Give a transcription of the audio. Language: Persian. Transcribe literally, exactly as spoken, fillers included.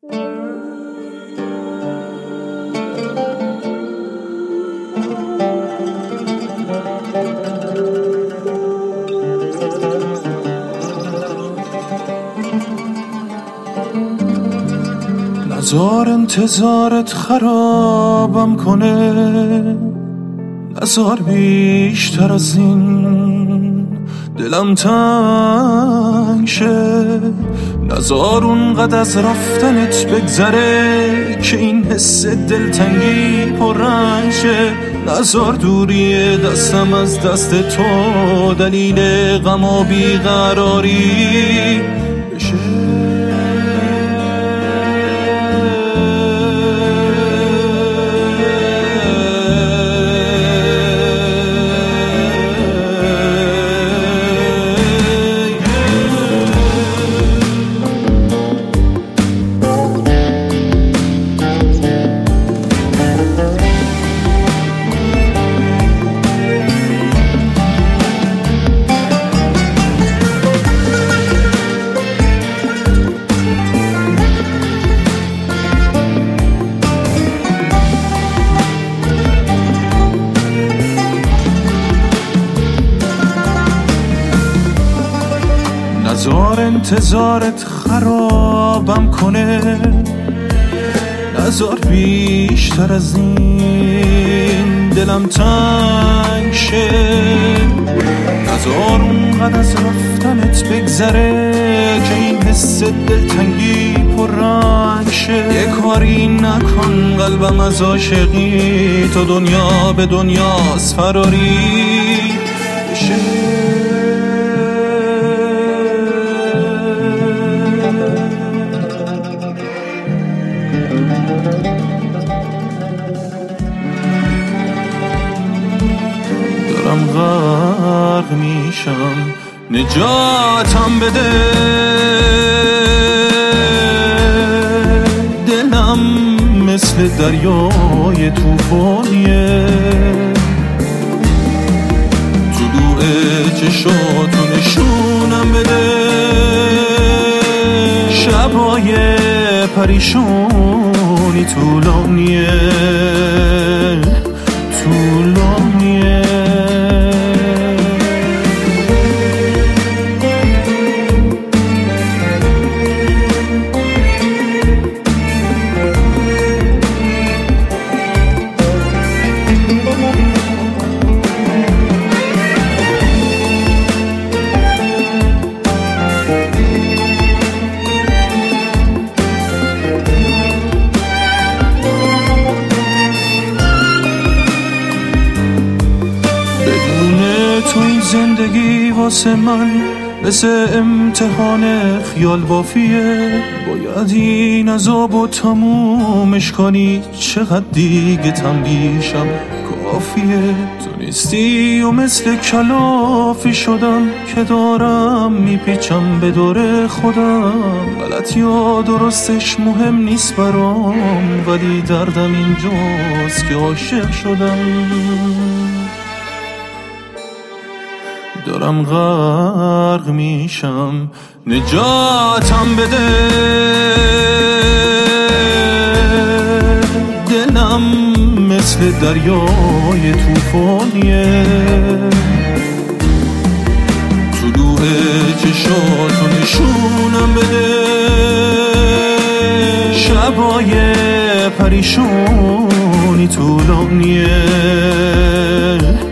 نزار انتظارت خرابم کنه، نزار بیشتر از این دلم تنگ شه، نزار اونقدر از رفتنت بگذره که این حس دلتنگی پررنگ شه، نزار دوری دستم از دست تو دلیل غم و بیقراری بشه. نزار انتظارت خرابم کنه، نزار بیشتر از این دلم تنگ شه، نزار اونقدر از رفتنت بگذره که این حس دلتنگی پررنگ شه، یه کاری نکن قلبم از عاشقی تو دنیا به دنیاست فراری بشه. دارم غرق میشم نجاتم بده، دلم مثل دریای توفانیه، طلوع چشاتو نشونم بده، شبای پریشونی طولانیه طولانیه. تو این زندگی واسه من مثل امتحان خیال بافیه، باید این عذابو تمومش کنی، چقدر دیگه تنبیشم کافیه، تو نیستی و مثل کلافی شدم که دارم میپیچم به دور خودم، غلط یا درستش مهم نیست برام، ولی دردم اینجاست که عاشق شدم. دارم غرق میشم نجاتم بده، دلم مثل دریای توفانیه، طلوع چشاتو نشونم بده، شبای پریشونی طولانیه